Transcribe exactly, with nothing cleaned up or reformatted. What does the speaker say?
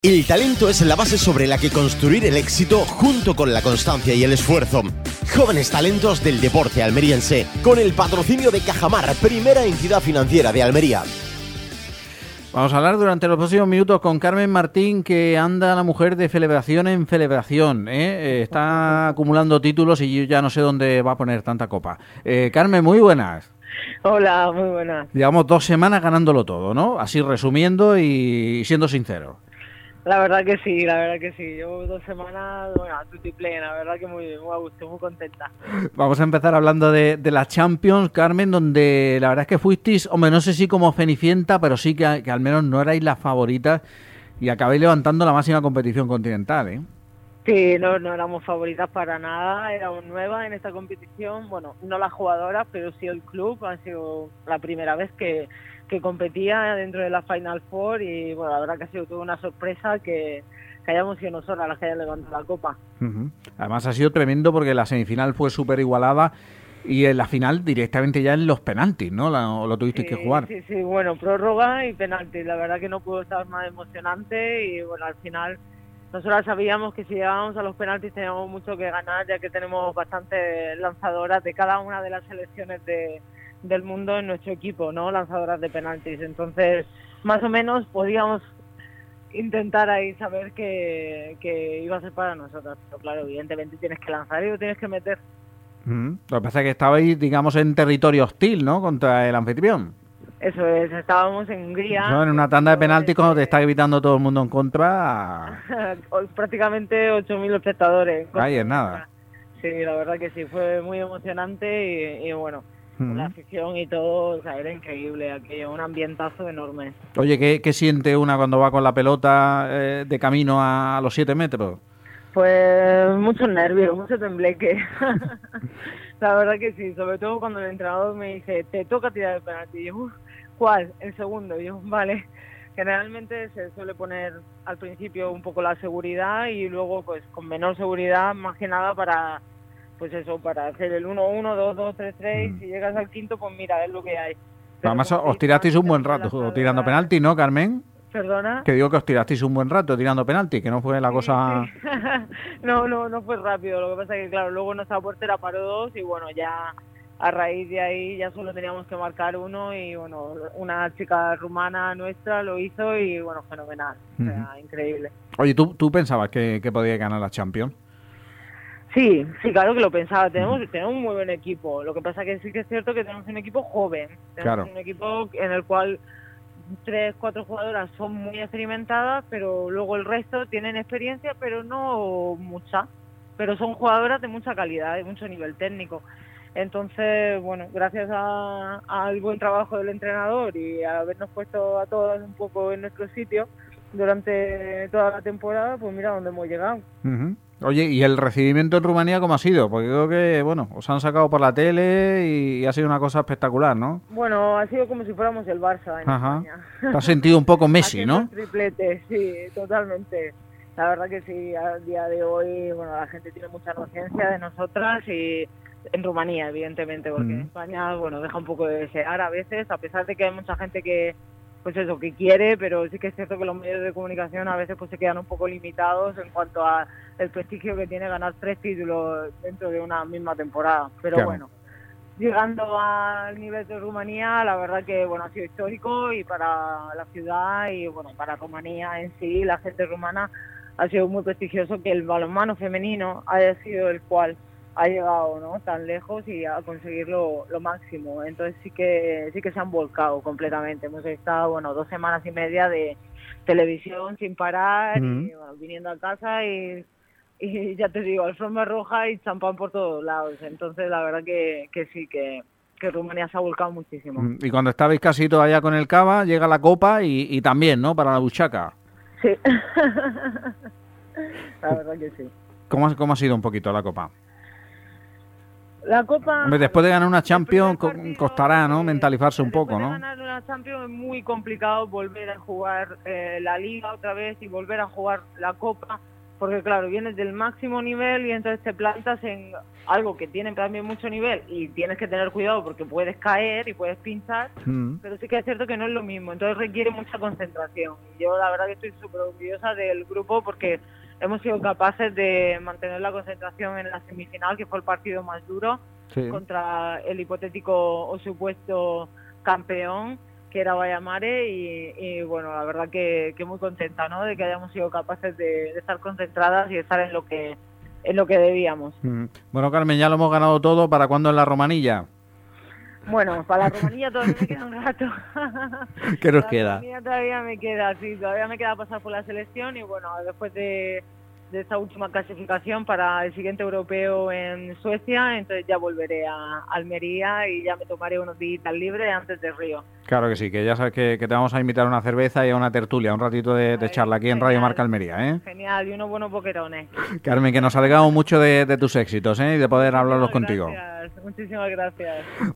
El talento es la base sobre la que construir el éxito junto con la constancia y el esfuerzo. Jóvenes talentos del deporte almeriense, con el patrocinio de Cajamar, primera entidad financiera de Almería. Vamos a hablar durante los próximos minutos con Carmen Martín, que anda la mujer de celebración en celebración. ¿eh? Eh, está acumulando títulos y yo ya no sé dónde va a poner tanta copa. Eh, Carmen, muy buenas. Hola, muy buenas. Llevamos dos semanas ganándolo todo, ¿no? Así resumiendo y siendo sincero. La verdad que sí, la verdad que sí. Llevo dos semanas, bueno, tutiplén, la verdad que muy, muy a gusto, muy contenta. Vamos a empezar hablando de, de la Champions, Carmen, donde la verdad es que fuisteis, hombre, no sé si como Cenicienta, pero sí que, que al menos no erais las favoritas y acabáis levantando la máxima competición continental, ¿eh? Sí, no, no éramos favoritas para nada, éramos nuevas en esta competición, bueno, no las jugadoras, pero sí el club, ha sido la primera vez que, que competía dentro de la Final Four y bueno, la verdad que ha sido toda una sorpresa que, que hayamos sido nosotras las que hayan levantado la copa. Uh-huh. Además ha sido tremendo porque la semifinal fue súper igualada y en la final directamente ya en los penaltis, ¿no? La, lo tuvisteis sí, que jugar. Sí, sí, bueno, prórroga y penaltis, la verdad que no pudo estar más emocionante y bueno, al final nosotras sabíamos que si llegábamos a los penaltis teníamos mucho que ganar, ya que tenemos bastantes lanzadoras de cada una de las selecciones de, del mundo en nuestro equipo, ¿no? Lanzadoras de penaltis. Entonces, más o menos podíamos intentar ahí saber que, que iba a ser para nosotras. Pero claro, evidentemente tienes que lanzar y lo tienes que meter. Mm. Lo que pasa es que estabais, digamos, en territorio hostil, ¿no? Contra el anfitrión. Eso es, estábamos en Hungría. No, en una tanda de penaltis cuando te está gritando todo el mundo en contra. Prácticamente ocho mil espectadores. Ahí es nada. Sí, la verdad que sí, fue muy emocionante y, y bueno, uh-huh. La afición y todo, o sea, era increíble aquello, un ambientazo enorme. Oye, ¿qué, qué siente una cuando va con la pelota eh, de camino a, a los siete metros? Pues muchos nervios, mucho tembleque. La verdad que sí, sobre todo cuando el entrenador me dice, te toca tirar el penalti. Y yo, uff, ¿cuál? El segundo. Y yo, vale. Generalmente se suele poner al principio un poco la seguridad y luego pues con menor seguridad, más que nada para, pues eso, para hacer el uno uno, dos dos, tres tres, mm. Si llegas al quinto, pues mira, es lo que hay. Pero además os tirasteis un buen rato tirando penalti, ¿no, Carmen? ¿Perdona? Que digo que os tirasteis un buen rato tirando penalti, que no fue la sí, cosa... Sí. no, no, no fue rápido, lo que pasa es que claro, luego nuestra portera paró dos y bueno, ya a raíz de ahí ya solo teníamos que marcar uno y bueno, una chica rumana nuestra lo hizo y bueno, fenomenal, uh-huh. O sea, increíble. Oye, ¿tú, tú pensabas que, que podía ganar la Champions? Sí, sí, claro que lo pensaba, tenemos, uh-huh. tenemos un muy buen equipo, lo que pasa que sí que es cierto que tenemos un equipo joven, tenemos claro. un equipo en el cual tres, cuatro jugadoras son muy experimentadas, pero luego el resto tienen experiencia, pero no mucha, pero son jugadoras de mucha calidad, de mucho nivel técnico. Entonces, bueno, gracias a, al buen trabajo del entrenador y a habernos puesto a todas un poco en nuestro sitio durante toda la temporada, pues mira dónde hemos llegado. Uh-huh. Oye, ¿y el recibimiento en Rumanía cómo ha sido? Porque creo que, bueno, os han sacado por la tele y ha sido una cosa espectacular, ¿no? Bueno, ha sido como si fuéramos el Barça en Ajá. España. Te has sentido un poco Messi, ¿no? Triplete, sí, totalmente. La verdad que sí, al día de hoy, bueno, la gente tiene mucha conciencia de nosotras y en Rumanía, evidentemente, porque mm. en España, bueno, deja un poco de desear a veces, a pesar de que hay mucha gente que, pues eso, que quiere, pero sí que es cierto que los medios de comunicación a veces pues se quedan un poco limitados en cuanto a el prestigio que tiene ganar tres títulos dentro de una misma temporada. Pero claro. Bueno, llegando al nivel de Rumanía, la verdad que bueno ha sido histórico y para la ciudad y bueno para Rumanía en sí, la gente rumana ha sido muy prestigioso que el balonmano femenino haya sido el cual ha llegado, ¿no?, tan lejos y a conseguir lo, lo máximo. Entonces sí que sí que se han volcado completamente. Hemos estado, bueno, dos semanas y media de televisión sin parar, mm. y bueno, viniendo a casa y, y ya te digo, alfombra roja y champán por todos lados. Entonces la verdad que, que sí, que, que Rumanía se ha volcado muchísimo. Y cuando estabais casi todavía con el cava, llega la copa y, y también, ¿no?, para la buchaca. Sí. La verdad que sí. ¿Cómo, cómo ha sido un poquito la copa? La Copa... Hombre, después de ganar una Champions partido, costará, ¿no?, mentalizarse un poco, ¿no? Después de ganar una Champions es muy complicado volver a jugar eh, la Liga otra vez y volver a jugar la Copa, porque claro, vienes del máximo nivel y entonces te plantas en algo que tiene también mucho nivel y tienes que tener cuidado porque puedes caer y puedes pinchar, mm. pero sí que es cierto que no es lo mismo, entonces requiere mucha concentración. Y yo la verdad que estoy súper orgullosa del grupo porque hemos sido capaces de mantener la concentración en la semifinal, que fue el partido más duro, sí. contra el hipotético o supuesto campeón, que era Vallamare, y, y bueno, la verdad que, que muy contenta, ¿no?, de que hayamos sido capaces de, de estar concentradas y de estar en lo que en lo que debíamos. Mm. Bueno, Carmen, ya lo hemos ganado todo. ¿Para cuándo en la Romanilla? Bueno, para la Romanilla todavía me queda un rato. ¿Qué nos la queda? La Romanilla todavía me queda, sí, todavía me queda pasar por la selección y bueno, después de, de esta última clasificación para el siguiente europeo en Suecia, entonces ya volveré a Almería y ya me tomaré unos días libres antes de Río. Claro que sí, que ya sabes que, que te vamos a invitar a una cerveza y a una tertulia, un ratito de, de charla aquí en Genial. Radio Marca Almería, ¿eh? Genial, y unos buenos boquerones. Carmen, que nos alegramos mucho de, de tus éxitos, ¿eh? Y de poder Muchísimas hablarlos gracias. contigo. Muchísimas gracias.